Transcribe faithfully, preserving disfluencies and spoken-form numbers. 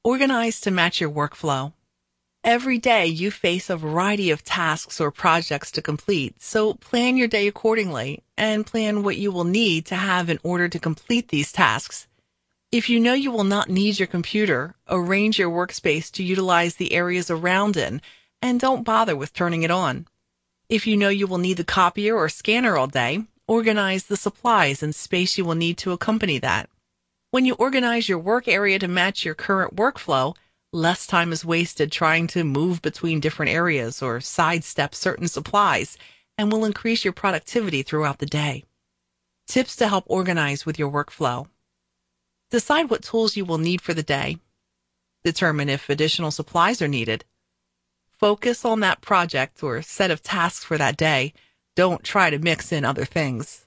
Organize to match your workflow. Every day you face a variety of tasks or projects to complete, so plan your day accordingly and plan what you will need to have in order to complete these tasks. If you know you will not need your computer, arrange your workspace to utilize the areas around it and don't bother with turning it on. If you know you will need the copier or scanner all day, organize the supplies and space you will need to accompany that. When you organize your work area to match your current workflow, less time is wasted trying to move between different areas or sidestep certain supplies and will increase your productivity throughout the day. Tips to help organize with your workflow. Decide what tools you will need for the day. Determine if additional supplies are needed. Focus on that project or set of tasks for that day. Don't try to mix in other things.